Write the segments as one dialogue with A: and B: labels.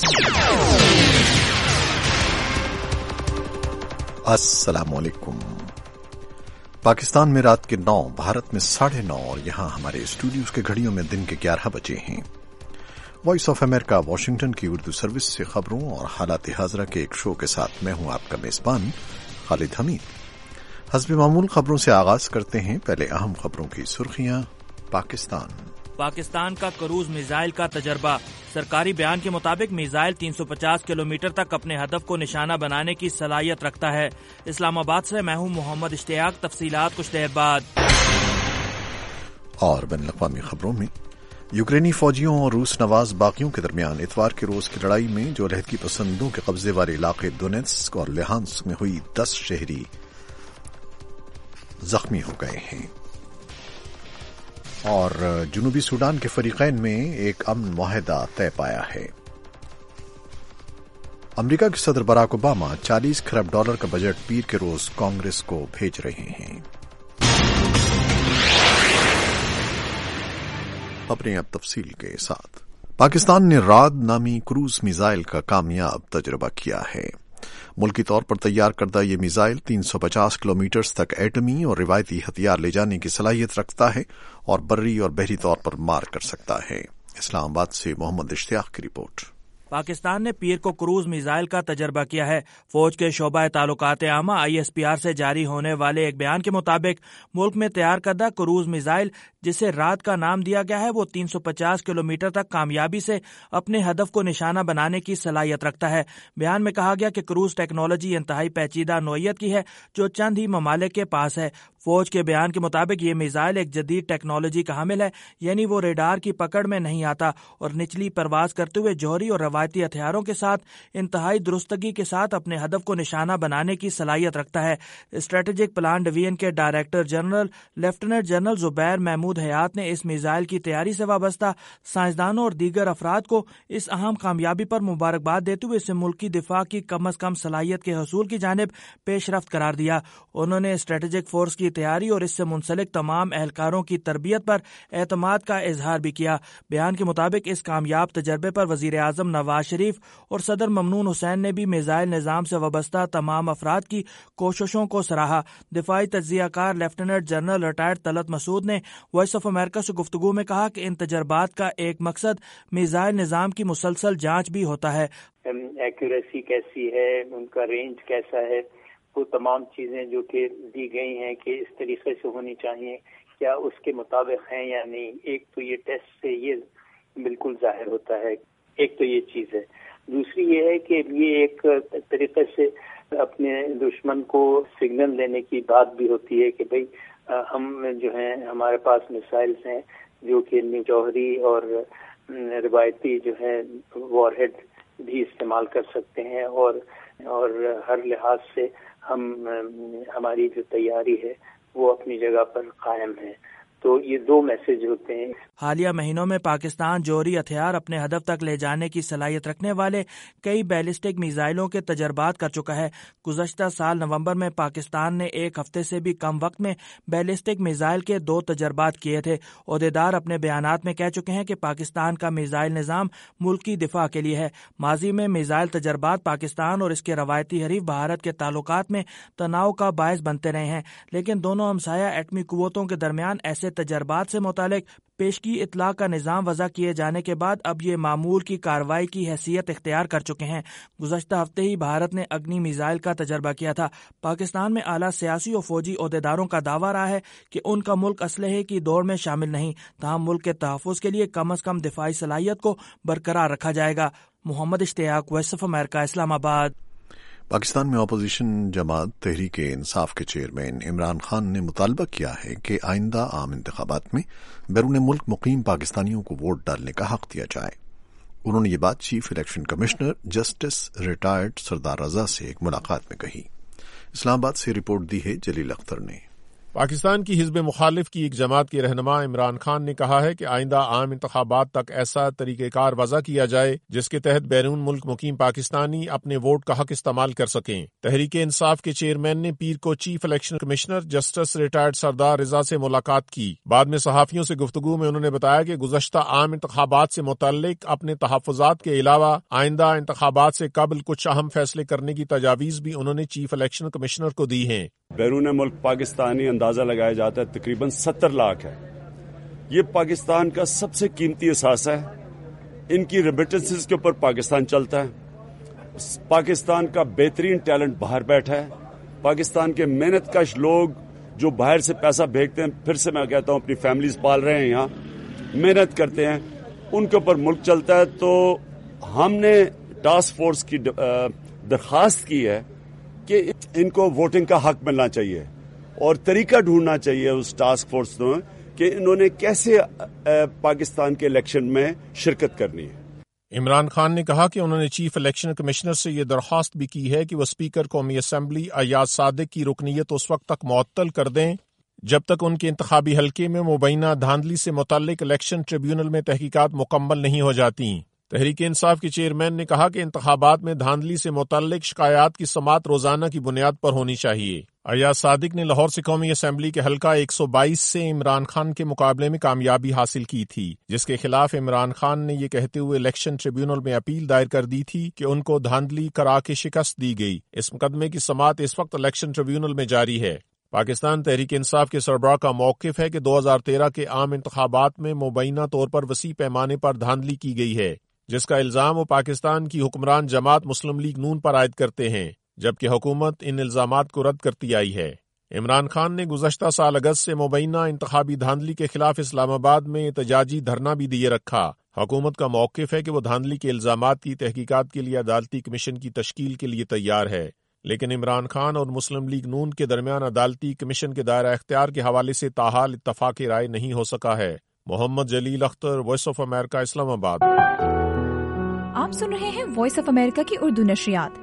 A: السلام علیکم۔ پاکستان میں رات کے 9، بھارت میں 9:30 اور یہاں ہمارے اسٹوڈیوز کے گھڑیوں میں دن کے 11 بجے ہیں۔ وائس آف امریکہ واشنگٹن کی اردو سروس سے خبروں اور حالات حاضرہ کے ایک شو کے ساتھ میں ہوں آپ کا میزبان خالد حمید۔ حسب معمول خبروں سے آغاز کرتے ہیں۔ پہلے اہم خبروں کی سرخیاں۔
B: پاکستان کا کروز میزائل کا تجربہ۔ سرکاری بیان کے مطابق میزائل 350 کلومیٹر تک اپنے ہدف کو نشانہ بنانے کی صلاحیت رکھتا ہے۔ اسلام آباد سے میں ہوں محمد اشتیاق۔ تفصیلات کچھ دیر بعد۔
A: اور بین الاقوامی خبروں میں یوکرینی فوجیوں اور روس نواز باغیوں کے درمیان اتوار کے روز کی لڑائی میں جو علیحدگی پسندوں کے قبضے والے علاقے دونیتسک اور لہانسک میں ہوئی 10 شہری زخمی ہو گئے ہیں۔ اور جنوبی سوڈان کے فریقین میں ایک امن معاہدہ طے پایا ہے۔ امریکہ کے صدر باراک اوباما $40 کھرب کا بجٹ پیر کے روز کانگریس کو بھیج رہے ہیں۔ خبریں اب تفصیل کے ساتھ۔ پاکستان نے راد نامی کروز میزائل کا کامیاب تجربہ کیا ہے۔ ملکی طور پر تیار کردہ یہ میزائل 350 کلومیٹر تک ایٹمی اور روایتی ہتھیار لے جانے کی صلاحیت رکھتا ہے اور بری اور بحری طور پر مار کر سکتا ہے۔ اسلام آباد سے محمد اشتیاق کی رپورٹ۔
B: پاکستان نے پیر کو کروز میزائل کا تجربہ کیا ہے۔ فوج کے شعبہ تعلقات عامہ ISPR سے جاری ہونے والے ایک بیان کے مطابق ملک میں تیار کردہ کروز میزائل جسے رات کا نام دیا گیا ہے وہ 350 کلومیٹر تک کامیابی سے اپنے ہدف کو نشانہ بنانے کی صلاحیت رکھتا ہے۔ بیان میں کہا گیا کہ کروز ٹیکنالوجی انتہائی پیچیدہ نوعیت کی ہے جو چند ہی ممالک کے پاس ہے۔ فوج کے بیان کے مطابق یہ میزائل ایک جدید ٹیکنالوجی کا حامل ہے، یعنی وہ ریڈار کی پکڑ میں نہیں آتا اور نچلی پرواز کرتے ہوئے جوہری اور روایتی ہتھیاروں کے ساتھ انتہائی درستگی کے ساتھ اپنے ہدف کو نشانہ بنانے کی صلاحیت رکھتا ہے۔ اسٹریٹجک پلان ڈویژن کے director general lieutenant general Zubair Mahmood Hayat نے اس میزائل کی تیاری سے وابستہ سائنسدانوں اور دیگر افراد کو اس اہم کامیابی پر مبارکباد دیتے ہوئے اسے ملکی دفاع کی کم از کم صلاحیت کے حصول کی جانب پیش رفت قرار دیا۔ انہوں نے اسٹریٹجک فورس کی تیاری اور اس سے منسلک تمام اہلکاروں کی تربیت پر اعتماد کا اظہار بھی کیا۔ بیان کے مطابق اس کامیاب تجربے پر وزیر اعظم نواز شریف اور صدر ممنون حسین نے بھی میزائل نظام سے وابستہ تمام افراد کی کوششوں کو سراہا۔ دفاعی تجزیہ کار lieutenant general retired Talat Masood نے وائس آف امریکہ سے گفتگو میں کہا کہ ان تجربات کا ایک مقصد میزائل نظام کی مسلسل جانچ بھی ہوتا ہے۔
C: ایکوریسی کیسی ہے، ان کا رینج کیسا ہے، وہ تمام چیزیں جو کہ دی گئی ہیں کہ اس طریقے سے ہونی چاہیے، کیا اس کے مطابق ہیں یا نہیں۔ ایک تو یہ ٹیسٹ سے یہ بالکل ظاہر ہوتا ہے، ایک تو یہ چیز ہے۔ دوسری یہ ہے کہ یہ ایک طریقے سے اپنے دشمن کو سگنل دینے کی بات بھی ہوتی ہے کہ بھئی ہم جو ہیں ہمارے پاس میزائلز ہیں جو کہ جوہری اور روایتی جو ہے وار ہیڈ بھی استعمال کر سکتے ہیں، اور ہر لحاظ سے ہماری جو تیاری ہے وہ اپنی جگہ پر قائم ہے۔ تو یہ دو میسج ہوتے ہیں۔
B: حالیہ مہینوں میں پاکستان جوہری ہتھیار اپنے ہدف تک لے جانے کی صلاحیت رکھنے والے کئی بیلسٹک میزائلوں کے تجربات کر چکا ہے۔ گزشتہ سال نومبر میں پاکستان نے ایک ہفتے سے بھی کم وقت میں بیلسٹک میزائل کے 2 تجربات کیے تھے۔ عہدیدار اپنے بیانات میں کہہ چکے ہیں کہ پاکستان کا میزائل نظام ملکی دفاع کے لیے ہے۔ ماضی میں میزائل تجربات پاکستان اور اس کے روایتی حریف بھارت کے تعلقات میں تناؤ کا باعث بنتے رہے ہیں، لیکن دونوں ہمسایہ ایٹمی قوتوں کے درمیان ایسے تجربات سے متعلق پیشگی اطلاع کا نظام وضع کیے جانے کے بعد اب یہ معمول کی کارروائی کی حیثیت اختیار کر چکے ہیں۔ گزشتہ ہفتے ہی بھارت نے اگنی میزائل کا تجربہ کیا تھا۔ پاکستان میں اعلیٰ سیاسی اور فوجی عہدیداروں کا دعویٰ رہا ہے کہ ان کا ملک اسلحے کی دوڑ میں شامل نہیں، تاہم ملک کے تحفظ کے لیے کم از کم دفاعی صلاحیت کو برقرار رکھا جائے گا۔ محمد اشتیاق، وائس آف امریکہ، اسلام آباد۔
A: پاکستان میں اپوزیشن جماعت تحریک انصاف کے چیئرمین عمران خان نے مطالبہ کیا ہے کہ آئندہ عام انتخابات میں بیرون ملک مقیم پاکستانیوں کو ووٹ ڈالنے کا حق دیا جائے۔ انہوں نے یہ بات chief election commissioner justice retired Sardar Raza سے ایک ملاقات میں کہی۔ اسلام آباد سے رپورٹ دی ہے جلیل اختر نے۔
D: پاکستان کی حزب مخالف کی ایک جماعت کے رہنما عمران خان نے کہا ہے کہ آئندہ عام انتخابات تک ایسا طریقہ کار وضع کیا جائے جس کے تحت بیرون ملک مقیم پاکستانی اپنے ووٹ کا حق استعمال کر سکیں۔ تحریک انصاف کے چیئرمین نے پیر کو chief election commissioner justice retired Sardar Raza سے ملاقات کی۔ بعد میں صحافیوں سے گفتگو میں انہوں نے بتایا کہ گزشتہ عام انتخابات سے متعلق اپنے تحفظات کے علاوہ آئندہ انتخابات سے قبل کچھ اہم فیصلے کرنے کی تجاویز بھی انہوں نے چیف الیکشن کمشنر کو دی ہیں۔
E: بیرون ملک پاکستانی اندازہ لگایا جاتا ہے تقریباً 70 لاکھ ہے۔ یہ پاکستان کا سب سے قیمتی اثاثہ ہے۔ ان کی ریمیٹنسز کے اوپر پاکستان چلتا ہے۔ پاکستان کا بہترین ٹیلنٹ باہر بیٹھا ہے۔ پاکستان کے محنت کش لوگ جو باہر سے پیسہ بھیجتے ہیں، پھر سے میں کہتا ہوں اپنی فیملیز پال رہے ہیں، یہاں محنت کرتے ہیں، ان کے اوپر ملک چلتا ہے۔ تو ہم نے ٹاسک فورس کی درخواست کی ہے کہ ان کو ووٹنگ کا حق ملنا چاہیے اور طریقہ ڈھونڈنا چاہیے اس ٹاسک فورس میں کہ انہوں نے کیسے پاکستان کے الیکشن میں شرکت کرنی ہے۔
D: عمران خان نے کہا کہ انہوں نے چیف الیکشن کمشنر سے یہ درخواست بھی کی ہے کہ وہ اسپیکر قومی اسمبلی ایاز صادق کی رکنیت اس وقت تک معطل کر دیں جب تک ان کے انتخابی حلقے میں مبینہ دھاندلی سے متعلق الیکشن ٹریبیونل میں تحقیقات مکمل نہیں ہو جاتی۔ تحریک انصاف کے چیئرمین نے کہا کہ انتخابات میں دھاندلی سے متعلق شکایات کی سماعت روزانہ کی بنیاد پر ہونی چاہیے۔ ایاز صادق نے لاہور سے قومی اسمبلی کے حلقہ 122 سے عمران خان کے مقابلے میں کامیابی حاصل کی تھی، جس کے خلاف عمران خان نے یہ کہتے ہوئے الیکشن ٹریبیونل میں اپیل دائر کر دی تھی کہ ان کو دھاندلی کرا کے شکست دی گئی۔ اس مقدمے کی سماعت اس وقت الیکشن ٹریبیونل میں جاری ہے۔ پاکستان تحریک انصاف کے سربراہ کا موقف ہے کہ 2013 کے عام انتخابات میں مبینہ طور پر وسیع پیمانے پر دھاندلی کی گئی ہے، جس کا الزام وہ پاکستان کی حکمران جماعت مسلم لیگ نون پر عائد کرتے ہیں، جبکہ حکومت ان الزامات کو رد کرتی آئی ہے۔ عمران خان نے گزشتہ سال اگست سے مبینہ انتخابی دھاندلی کے خلاف اسلام آباد میں احتجاجی دھرنا بھی دیے رکھا۔ حکومت کا موقف ہے کہ وہ دھاندلی کے الزامات کی تحقیقات کے لیے عدالتی کمیشن کی تشکیل کے لیے تیار ہے، لیکن عمران خان اور مسلم لیگ نون کے درمیان عدالتی کمیشن کے دائرہ اختیار کے حوالے سے تاحال اتفاق رائے نہیں ہو سکا ہے۔ Muhammad Jalil Akhtar, voice of America, Islamabad.
F: آپ سن رہے ہیں وائس آف امریکہ کی اردو نشریات۔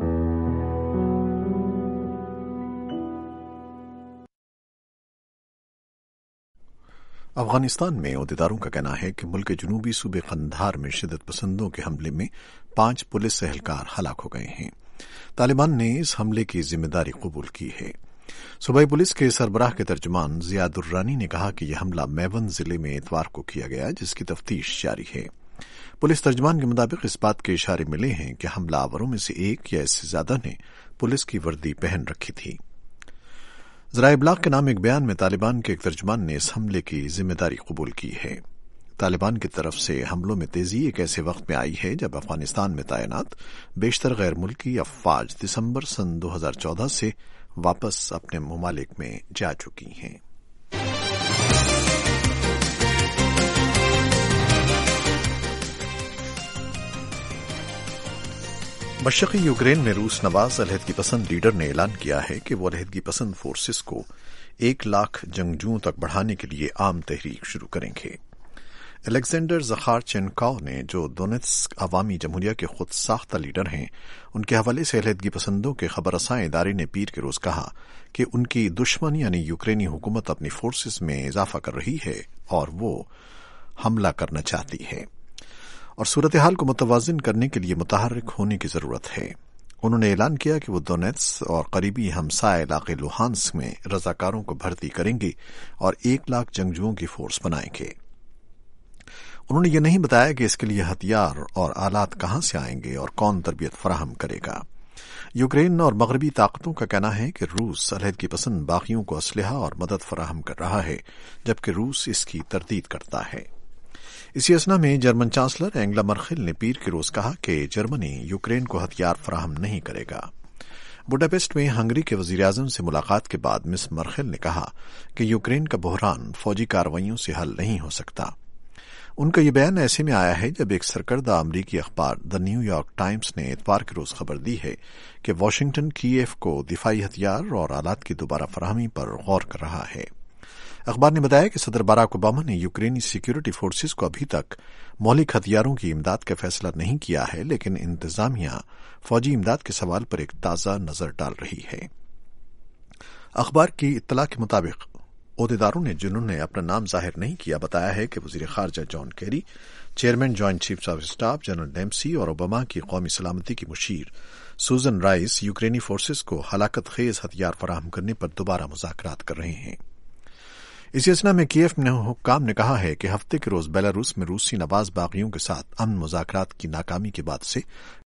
A: افغانستان میں عہدیداروں کا کہنا ہے کہ ملک کے جنوبی صوبے قندھار میں شدت پسندوں کے حملے میں 5 پولیس اہلکار ہلاک ہو گئے ہیں۔ طالبان نے اس حملے کی ذمہ داری قبول کی ہے۔ صوبائی پولیس کے سربراہ کے ترجمان زیاد الرانی نے کہا کہ یہ حملہ میون ضلع میں اتوار کو کیا گیا، جس کی تفتیش جاری ہے۔ پولیس ترجمان کے مطابق اس بات کے اشارے ملے ہیں کہ حملہ آوروں میں سے ایک یا اس سے زیادہ نے پولیس کی وردی پہن رکھی تھی۔ ذرائع ابلاغ کے نام ایک بیان میں طالبان کے ایک ترجمان نے اس حملے کی ذمہ داری قبول کی ہے۔ طالبان کی طرف سے حملوں میں تیزی ایک ایسے وقت میں آئی ہے جب افغانستان میں تعینات بیشتر غیر ملکی افواج دسمبر سن 2014 سے واپس اپنے ممالک میں جا چکی ہیں۔ مشرقی یوکرین میں روس نواز علیحدگی پسند لیڈر نے اعلان کیا ہے کہ وہ علیحدگی پسند فورسز کو 1 لاکھ جنگجوؤں تک بڑھانے کے لیے عام تحریک شروع کریں گے۔ الیگزینڈر زخارچینکو نے، جو دونیتسک عوامی جمہوریہ کے خود ساختہ لیڈر ہیں، ان کے حوالے سے علیحدگی پسندوں کے خبر رساں ادارے نے پیر کے روز کہا کہ ان کی دشمن یعنی یوکرینی حکومت اپنی فورسز میں اضافہ کر رہی ہے اور وہ حملہ کرنا چاہتی ہے اور صورتحال کو متوازن کرنے کے لیے متحرک ہونے کی ضرورت ہے۔ انہوں نے اعلان کیا کہ وہ دونیتس اور قریبی ہمسائے علاقے لوہانسک میں رضاکاروں کو بھرتی کریں گے اور 1 لاکھ جنگجوؤں کی فورس بنائیں گے۔ انہوں نے یہ نہیں بتایا کہ اس کے لیے ہتھیار اور آلات کہاں سے آئیں گے اور کون تربیت فراہم کرے گا۔ یوکرین اور مغربی طاقتوں کا کہنا ہے کہ روس علیحدگی پسند باغیوں کو اسلحہ اور مدد فراہم کر رہا ہے، جبکہ روس اس کی تردید کرتا ہے۔ اسی اثنا میں جرمن چانسلر اینگلا مرکل نے پیر کے روز کہا کہ جرمنی یوکرین کو ہتھیار فراہم نہیں کرے گا۔ بوڈاپیسٹ میں ہنگری کے وزیراعظم سے ملاقات کے بعد مس مرکل نے کہا کہ یوکرین کا بحران فوجی کارروائیوں سے حل نہیں ہو سکتا۔ ان کا یہ بیان ایسے میں آیا ہے جب ایک سرکردہ امریکی اخبار دی نیو یارک ٹائمز نے اتوار کے روز خبر دی ہے کہ واشنگٹن کیف کو دفاعی ہتھیار اور آلات کی دوبارہ فراہمی پر غور کر رہا ہے۔ اخبار نے بتایا کہ صدر باراک اوباما نے یوکرینی سیکیورٹی فورسز کو ابھی تک مہلک ہتھیاروں کی امداد کا فیصلہ نہیں کیا ہے، لیکن انتظامیہ فوجی امداد کے سوال پر ایک تازہ نظر ڈال رہی ہے۔ اخبار کی اطلاع کے مطابق عہدیداروں نے جنہوں نے اپنا نام ظاہر نہیں کیا بتایا ہے کہ وزیر خارجہ John Kerry, chairman joint chief of staff general Dempsey اور اوباما کی قومی سلامتی کی مشیر سوزن رائس یوکرینی فورسز کو ہلاکت خیز ہتھیار فراہم کرنے پر دوبارہ مذاکرات کر رہے ہیں۔ اسی اثنا میں کیف میں حکام نے کہا ہے کہ ہفتے کے روز بیلاروس میں روسی نواز باغیوں کے ساتھ امن مذاکرات کی ناکامی کے بعد سے